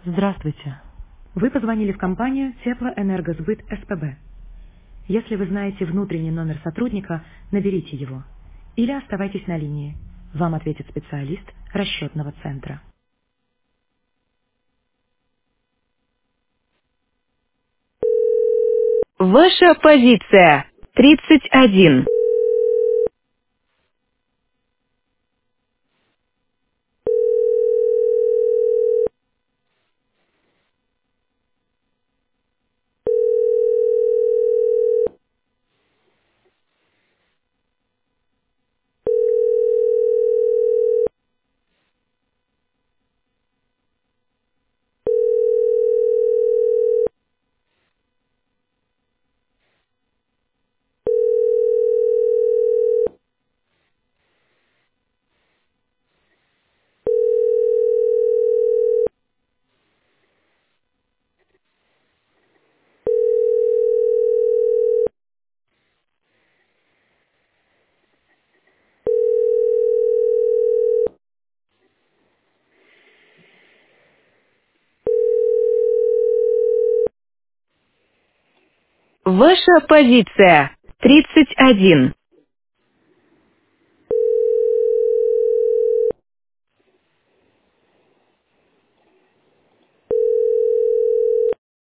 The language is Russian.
Здравствуйте. Вы позвонили в компанию Теплоэнергосбыт СПБ. Если вы знаете внутренний номер сотрудника, наберите его. Или оставайтесь на линии. Вам ответит специалист расчетного центра. Ваша позиция 31. Ваша позиция 31.